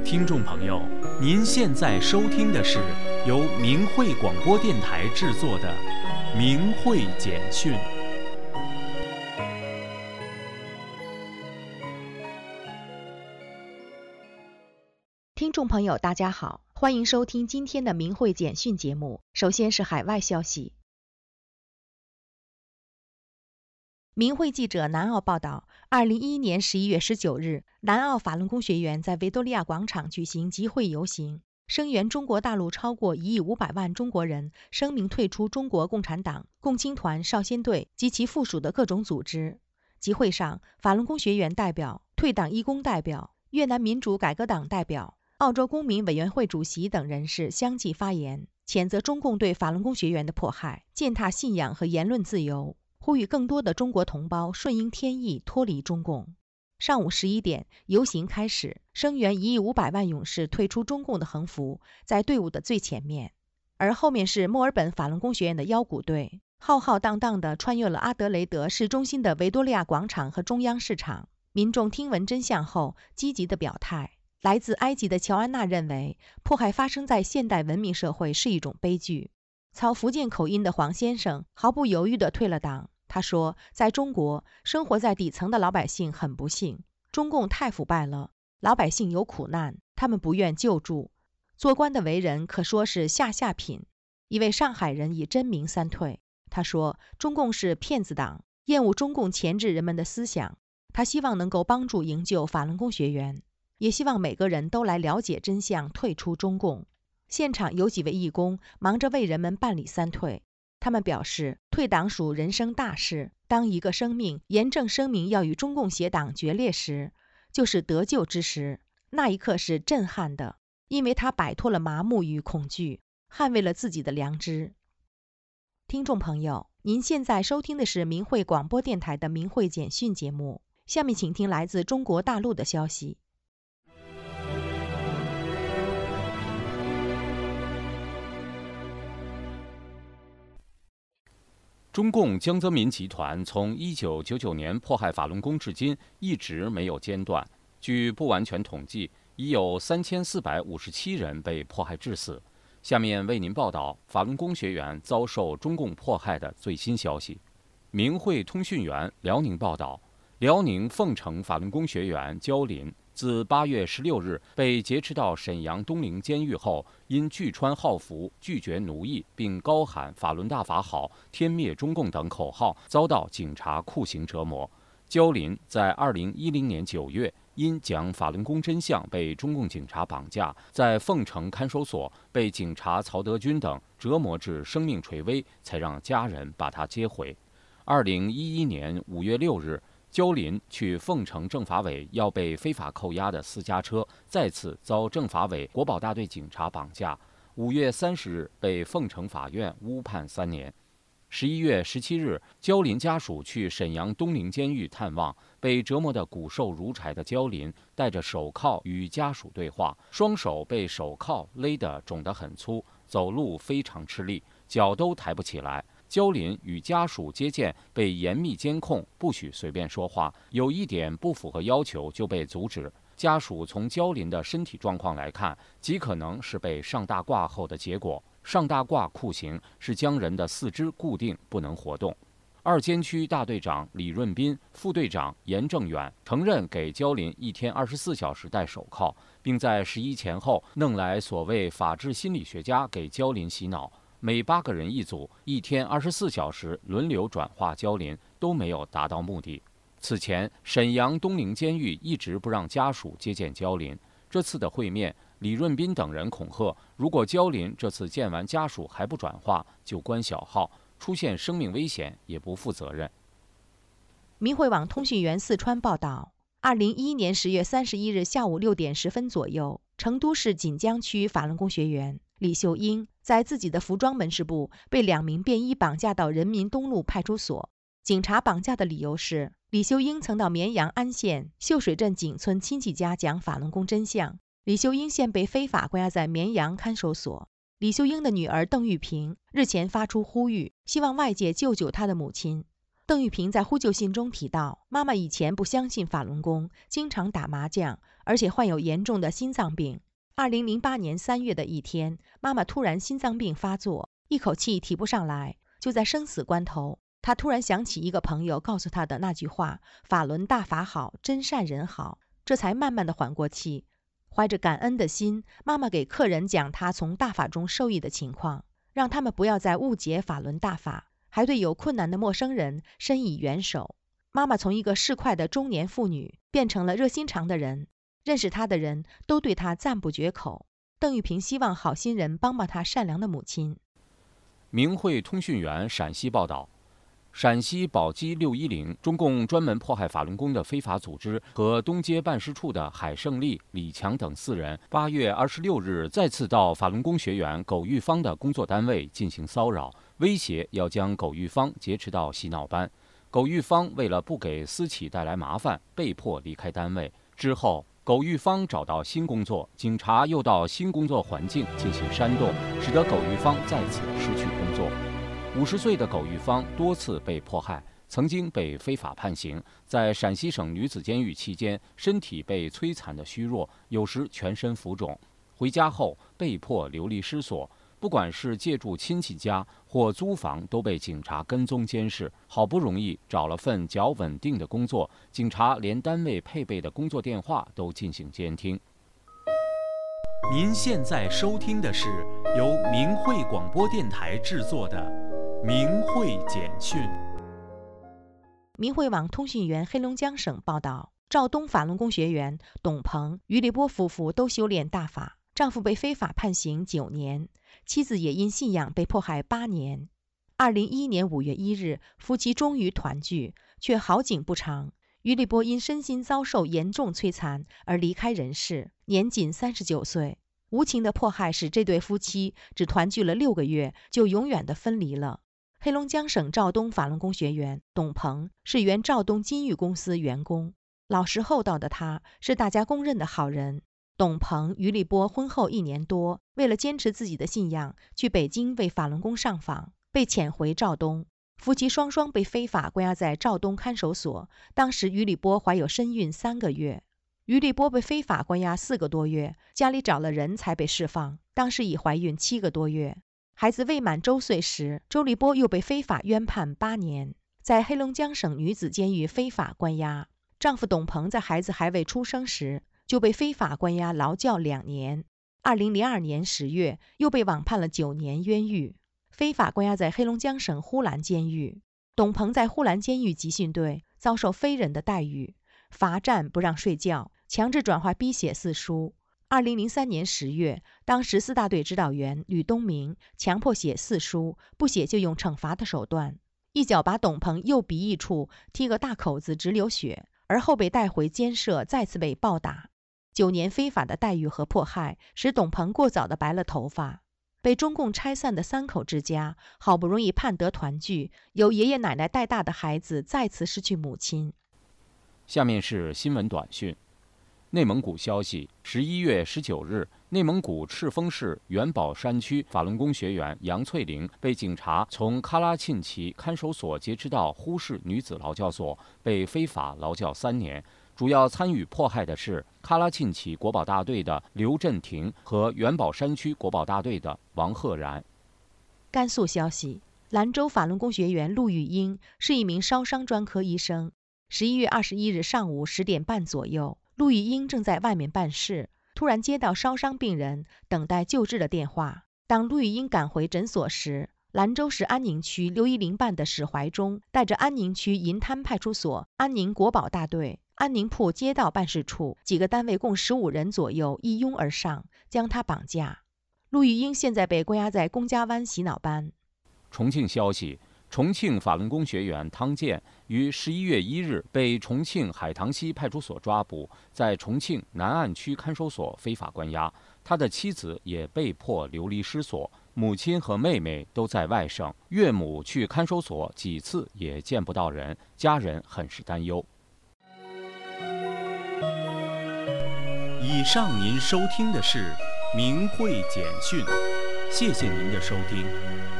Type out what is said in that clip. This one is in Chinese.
听众朋友，您现在收听的是由明慧广播电台制作的《明慧简讯》。 听众朋友，大家好，欢迎收听今天的明慧简讯节目。首先是海外消息。明慧记者南澳报道，2011年11月19日，南澳法轮功学员在维多利亚广场举行集会游行，声援中国大陆超过1亿500万中国人声明退出中国共产党、共青团、少先队及其附属的各种组织。集会上，法轮功学员代表、退党义工代表、越南民主改革党代表、澳洲公民委员会主席等人士相继发言，谴责中共对法轮功学员的迫害，践踏信仰和言论自由，呼吁更多的中国同胞顺应天意，脱离中共。上午11点，游行开始，声援1亿500万勇士退出中共的横幅在队伍的最前面，而后面是墨尔本法轮功学院的腰鼓队，浩浩荡荡地穿越了阿德雷德市中心的维多利亚广场和中央市场。民众听闻真相后，积极地表态。来自埃及的乔安娜认为，迫害发生在现代文明社会是一种悲剧。操福建口音的黄先生毫不犹豫地退了党。他说，在中国，生活在底层的老百姓很不幸，中共太腐败了，老百姓有苦难，他们不愿救助。做官的为人可说是下品。一位上海人以真名三退。他说，中共是骗子党，厌恶中共钳制人们的思想。他希望能够帮助营救法轮功学员，也希望每个人都来了解真相，退出中共。现场有几位义工忙着为人们办理三退，他们表示，退党属人生大事，当一个生命严正声明要与中共邪党决裂时，就是得救之时。那一刻是震撼的，因为他摆脱了麻木与恐惧，捍卫了自己的良知。听众朋友，您现在收听的是明慧广播电台的明慧简讯节目，下面请听来自中国大陆的消息。 中共江泽民集团从1999年迫害法轮功至今一直没有间断。据不完全统计，已有3457人被迫害致死。下面为您报道法轮功学员遭受中共迫害的最新消息。明慧通讯员辽宁报道，辽宁凤城法轮功学员焦林自8月16日被劫持到沈阳东陵监狱后，因拒穿号服、拒绝奴役，并高喊“法轮大法好，天灭中共”等口号，遭到警察酷刑折磨。焦林在2010年9月因讲法轮功真相被中共警察绑架，在凤城看守所被警察曹德军等折磨至生命垂危，才让家人把他接回。2011年5月6日，焦林去凤城政法委要被非法扣押的私家车，再次遭政法委国保大队警察绑架。5月30日被凤城法院误判3年。11月17日，焦林家属去沈阳东陵监狱探望，被折磨得骨瘦如柴的焦林戴着手铐与家属对话，双手被手铐勒得肿得很粗，走路非常吃力，脚都抬不起来。焦林与家属接见被严密监控，不许随便说话，有一点不符合要求就被阻止。家属从焦林的身体状况来看，极可能是被上大褂后的结果。上大褂酷刑是将人的四肢固定，不能活动。二监区大队长李润斌、副队长严正远承认给焦林一天24小时戴手铐，并在11前后弄来所谓法治心理学家给焦林洗脑。每8个人一组，一天24小时轮流转化焦林，都没有达到目的。此前，沈阳东陵监狱一直不让家属接见焦林。这次的会面，李润斌等人恐吓，如果焦林这次见完家属还不转化，就关小号，出现生命危险也不负责任。 明慧网通讯员四川报道，2011年10月31日下午6点10分左右，成都市锦江区法轮功学员李秀英在自己的服装门市部被2名便衣绑架到人民东路派出所。警察绑架的理由是，李秀英曾到绵阳安县秀水镇井村亲戚家讲法轮功真相。李秀英现被非法关押在绵阳看守所。李秀英的女儿邓玉萍日前发出呼吁，希望外界救救她的母亲。 邓玉萍在呼救信中提到，妈妈以前不相信法轮功，经常打麻将，而且患有严重的心脏病。2008年3月的一天，妈妈突然心脏病发作，一口气提不上来。就在生死关头，她突然想起一个朋友告诉她的那句话：“法轮大法好，真善人好。”这才慢慢的缓过气。怀着感恩的心，妈妈给客人讲她从大法中受益的情况，让他们不要再误解法轮大法，还对有困难的陌生人伸以援手。妈妈从一个市侩的中年妇女变成了热心肠的人，认识她的人都对她赞不绝口。邓玉萍希望好心人帮帮她善良的母亲。 明慧通讯员陕西报道，陕西宝鸡610中共专门迫害法轮功的非法组织和东街办事处的海胜利、李强等4人，8月26日再次到法轮功学员苟玉芳的工作单位进行骚扰，威胁要将苟玉芳劫持到洗脑班。苟玉芳为了不给私企带来麻烦，被迫离开单位。之后，苟玉芳找到新工作，警察又到新工作环境进行煽动，使得苟玉芳再次失去工作。50岁的苟玉芳多次被迫害，曾经被非法判刑，在陕西省女子监狱期间，身体被摧残的虚弱，有时全身浮肿。回家后被迫流离失所，不管是借住亲戚家或租房，都被警察跟踪监视。好不容易找了份较稳定的工作，警察连单位配备的工作电话都进行监听。 您现在收听的是由明慧广播电台制作的《明慧简讯》。 明慧网通讯员黑龙江省报道，肇东法轮功学员董鹏、于立波夫妇都修炼大法，丈夫被非法判刑9年，妻子也因信仰被迫害8年。2011年5月1日，夫妻终于团聚，却好景不长。于立波因身心遭受严重摧残而离开人世，年仅39岁。无情的迫害使这对夫妻只团聚了6个月，就永远的分离了。黑龙江省肇东法轮功学员董鹏是原肇东金域公司员工，老实厚道的他是大家公认的好人。董鹏、于立波婚后1年多，为了坚持自己的信仰，去北京为法轮功上访，被遣回肇东。夫妻双双被非法关押在肇东看守所，当时于立波怀有身孕3个月。于立波被非法关押4个多月，家里找了人才被释放，当时已怀孕7个多月。孩子未满周岁时，周立波又被非法冤判8年，在黑龙江省女子监狱非法关押。丈夫董鹏在孩子还未出生时就被非法关押劳教2年，2002年10月又被网判了9年冤狱，非法关押在黑龙江省呼兰监狱。董鹏在呼兰监狱集训队遭受非人的待遇，罚站不让睡觉，强制转化逼写4书。2003年10月，当时14大队指导员吕东明强迫写4书，不写就用惩罚的手段，一脚把董鹏右鼻翼处踢个大口子，直流血，而后被带回监舍，再次被暴打。9年非法的待遇和迫害，使董鹏过早的白了头发。被中共拆散的3口之家，好不容易盼得团聚，由爷爷奶奶带大的孩子再次失去母亲。 下面是新闻短讯。内蒙古消息，11月19日，内蒙古赤峰市元宝山区法轮功学员杨翠玲被警察从喀拉沁旗看守所劫持到呼市女子劳教所，被非法劳教3年。主要参与迫害的是喀拉沁旗国保大队的刘振廷和元宝山区国保大队的王赫然。 甘肃消息，兰州法轮功学员陆玉英是一名烧伤专科医生。11月21日上午10点半左右，陆玉英正在外面办事，突然接到烧伤病人等待救治的电话。当陆玉英赶回诊所时，兰州市安宁区610办的史怀忠带着安宁区银滩派出所、安宁国保大队、安宁铺街道办事处几个单位共15人左右一拥而上，将他绑架。陆玉英现在被关押在公家湾洗脑班。 重庆消息，重庆法轮功学员汤健于11月1日被重庆海棠溪派出所抓捕，在重庆南岸区看守所非法关押。他的妻子也被迫流离失所，母亲和妹妹都在外省，岳母去看守所几次也见不到人，家人很是担忧。 以上您收听的是明慧简讯，谢谢您的收听。